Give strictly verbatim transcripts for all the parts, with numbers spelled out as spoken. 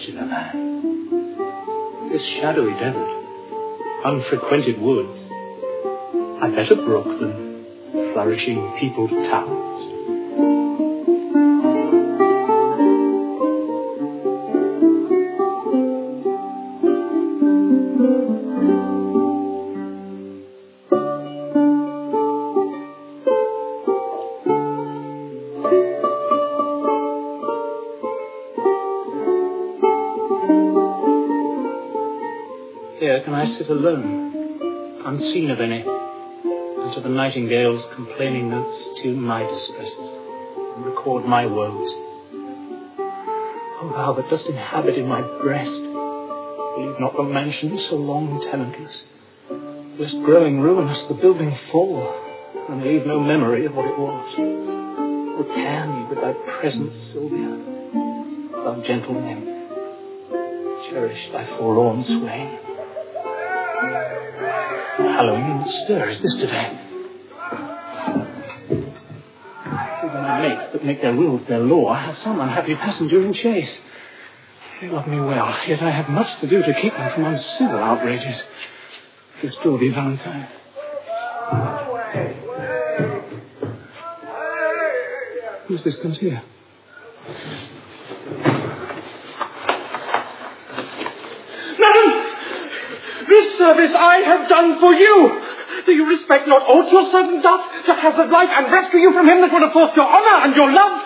irregular land. This shadowy desert, unfrequented woods, I better brook than flourishing peopled towns. Here can I sit alone, unseen of any, and to the nightingales' complaining notes tune my distresses and record my woes. O thou that dost inhabit in my breast, leave not the mansion so long tenantless, lest growing ruinous the building fall, and leave no memory of what it was. Repair me with thy presence, Sylvia, thou gentle nymph, cherish thy forlorn swain. Hallowing in the stir is this today. Tis my mates that make their wills their law. I have some unhappy passenger in chase. They love me well, yet I have much to do to keep them from uncivil outrages. This will be Valentine. Who's this comes here? This service I have done for you. Do you respect not aught your servant doth, to hazard life and rescue you from him that would have forced your honour and your love?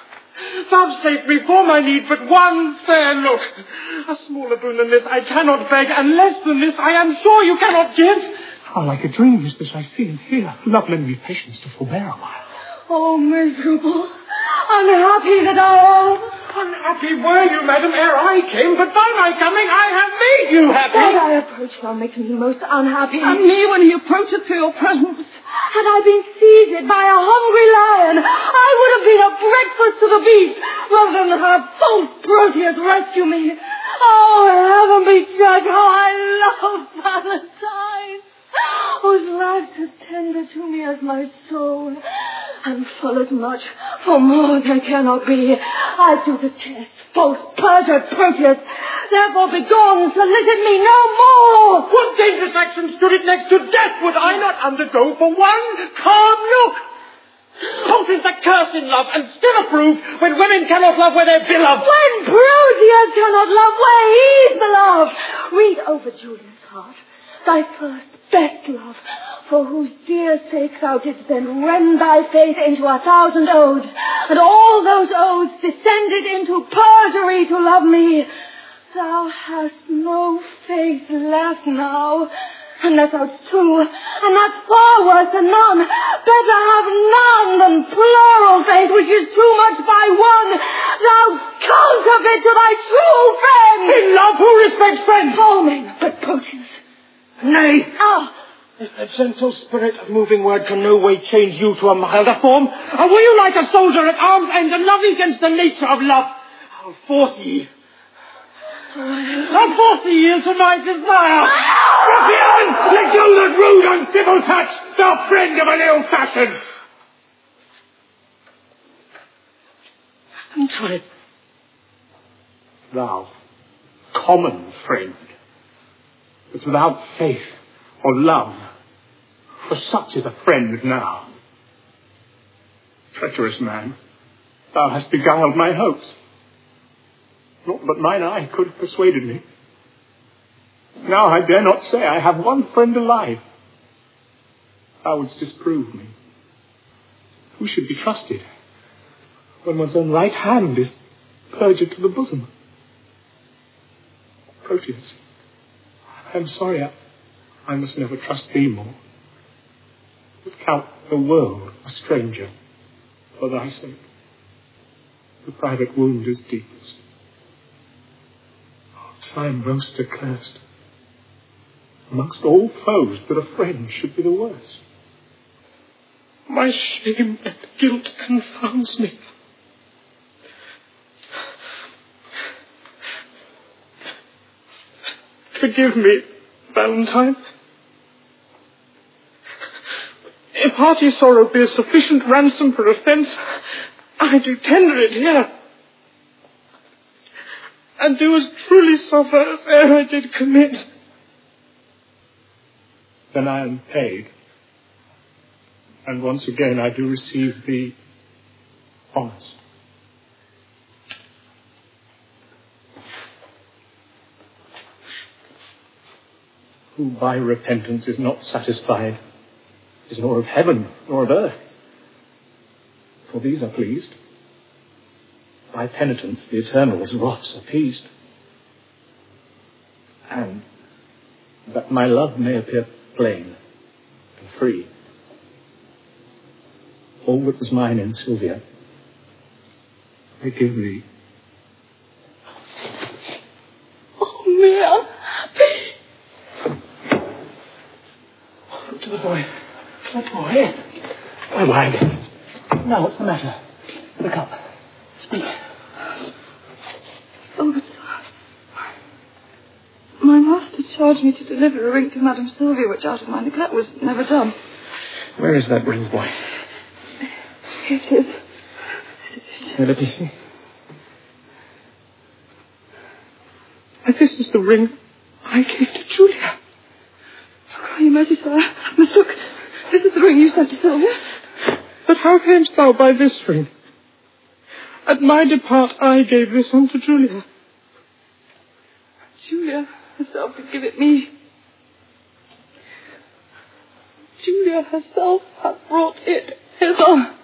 Vouchsafe me for my need but one fair look. A smaller boon than this I cannot beg, and less than this I am sure you cannot give. How like a dream is this I see and hear. Love, lend me patience to forbear a while. Oh, miserable, unhappy that I am. Unhappy were you, madam, ere I came, but by my coming I have made you happy. That I approach thou makes me most unhappy. And me when he approacheth to your presence. Had I been seized by a hungry lion, I would have been a breakfast to the beast, rather than have false Proteus rescue me. Oh, heaven be judge how I love Valentine, whose life is tender to me as my soul, and full as much, for more there cannot be. I do detest false, perjured Proteus. Therefore begone, solicit me no more. What dangerous action stood it next to death would I not undergo for one calm look? What is the curse in love, and still approved when women cannot love where they're beloved? When Proteus cannot love where he's beloved. Read over Julian's heart, thy first, best love, for whose dear sake thou didst then rend thy faith into a thousand odes, and all those odes descended into perjury to love me. Thou hast no faith left now, and that's out two, and that's far worse than none. Better have none than plural faith, which is too much by one. Thou counterfeit to thy true friend. In love, who respects friends? All men but Proteus. Nay. Ah. If a gentle spirit of moving word can no way change you to a milder form, or were you like a soldier at arm's end and love against the nature of love, I'll force ye. I'll force ye yield to my desire. Ruffian! Let go that rude, uncivil touch, thou friend of an ill fashion. Valentine. Thou, common friend, but without faith or love, for such is a friend now. Treacherous man, thou hast beguiled my hopes. Not but mine eye could have persuaded me. Now I dare not say I have one friend alive. Thou wouldst disprove me. Who should be trusted when one's own right hand is perjured to the bosom? Proteus, I am sorry I, I must never trust thee more, but count the world a stranger for thy sake. The private wound is deepest. Time most accursed. Amongst all foes, that a friend should be the worst. My shame and guilt confounds me. Forgive me, Valentine. If hearty sorrow be a sufficient ransom for offence, I do tender it here. and do as truly suffer as e'er I did commit. Then I am paid, and once again I do receive thee honest. Who by repentance is not satisfied is nor of heaven nor of earth, for these are pleased. By penitence the Eternal's wrath's appeased. And that my love may appear plain and free, all that was mine in Sylvia I give thee. Oh, me, I'm happy. Look to the boy. That boy. Why, why? Now, what's the matter? Look up. Speak. Oh, sir. My master charged me to deliver a ring to Madame Sylvia, which out of my neglect was never done. Where is that ring, boy? Here it is. This is it. Now, let me see. And this is the ring I gave to Julia. Cry you mercy, sir. I must look. This is the ring you sent to Sylvia. But how camest thou by this ring? At my depart I gave this unto Julia. Julia herself did give it me. Julia herself hath brought it hither.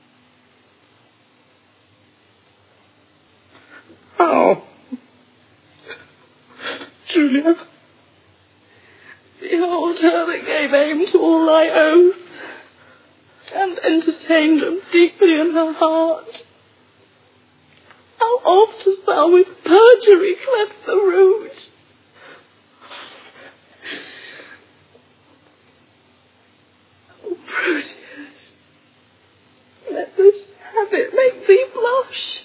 How? Julia? Behold her that gave aim to all thy oaths, and entertained them deeply in her heart. How oft hast thou with perjury cleft the root? Oh, Proteus, let this habit make thee blush.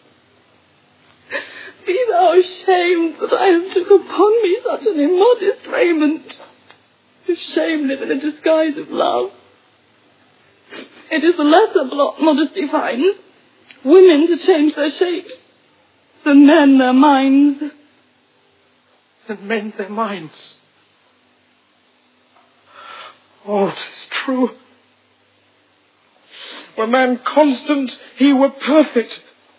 Be thou ashamed that I have took upon me such an immodest raiment, if shame live in a disguise of love. It is a lesser blot modesty finds, women to change their shapes, than men their minds. And men their minds. Oh, 'tis true. Were man constant, he were perfect.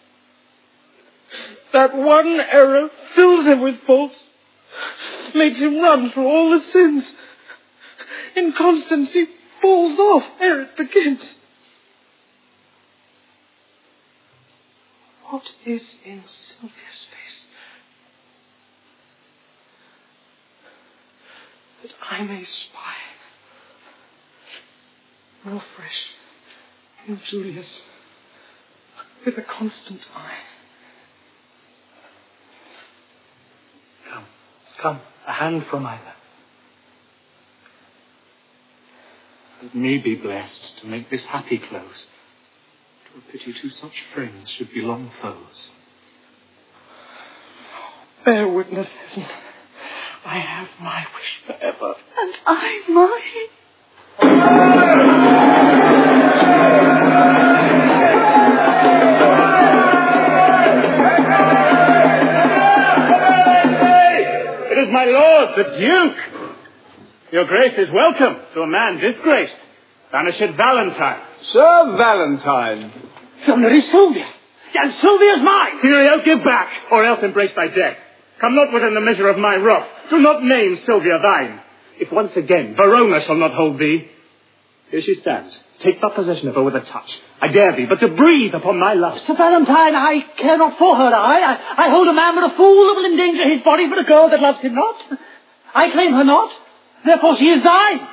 That one error fills him with faults, makes him run through all the sins. Inconstancy falls off ere it begins. What is in Sylvia's face? That I may spy more fresh in Julia's with a constant eye. Come, come, a hand from either. Let me be blessed to make this happy close. A pity two such friends should be long foes. Bear witness, heaven, I have my wish forever. And I mine. It is my lord, the Duke. Your Grace is welcome to a man disgraced. Banished Valentine. Sir Valentine. Yonder is Sylvia. And Sylvia's mine. Curio, give back, or else embrace thy death. Come not within the measure of my wrath. Do not name Sylvia thine. If once again Verona shall not hold thee. Here she stands. Take but possession of her with a touch. I dare thee but to breathe upon my love. Sir Valentine, I care not for her, I. I, I hold a man but a fool that will endanger his body for a girl that loves him not. I claim her not, therefore she is thine.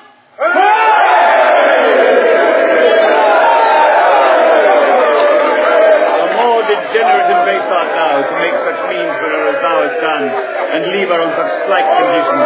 Degenerate and base art thou to make such means for her as thou hast done, and leave her on such slight conditions.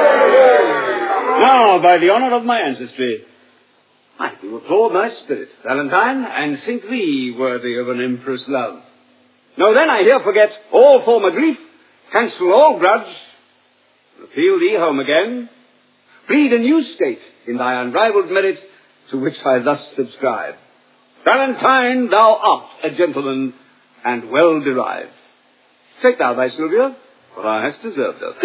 Now, by the honour of my ancestry, I do applaud thy spirit, Valentine, and think thee worthy of an empress' love. Now then, I here forget all former grief, cancel all grudge, appeal thee home again, plead a new state in thy unrivalled merit, to which I thus subscribe. Valentine, thou art a gentleman, and well derived. Take thou thy Sylvia, for thou hast deserved her.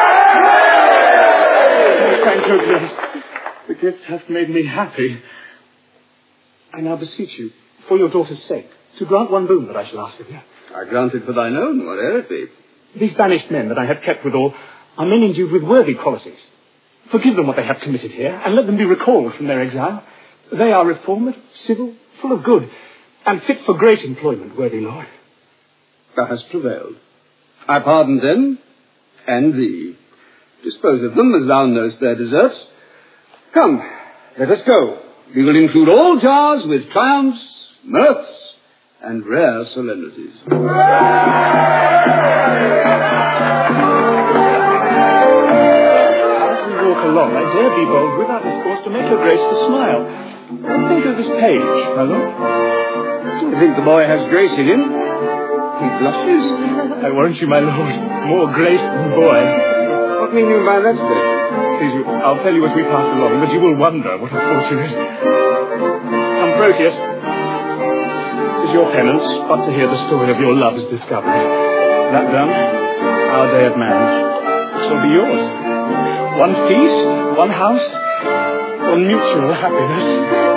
Thank your grace. The gift hath made me happy. I now beseech you, for your daughter's sake, to grant one boon that I shall ask of you. I grant it for thine own, whate'er it be. These banished men that I have kept withal are men endued with worthy qualities. Forgive them what they have committed here, and let them be recalled from their exile. They are reformed, civil, full of good, and fit for great employment, worthy lord. Thou hast prevailed. I pardon them, and thee. Dispose of them as thou knowest their deserts. Come, let us go. We will include all jars with triumphs, mirths, and rare solemnities. As we walk along, I dare be bold without discourse to make her grace to smile. What think of this page, my lord? Do you think the boy has grace in him? He blushes. I warrant you, my lord, more grace than boy. What mean you by that statement? Please, you, I'll tell you as we pass along, but you will wonder what a fortune is. Come, Proteus. 'Tis your penance but to hear the story of your love's discovery. That done, our day of marriage shall be yours. One feast, one house, one mutual happiness.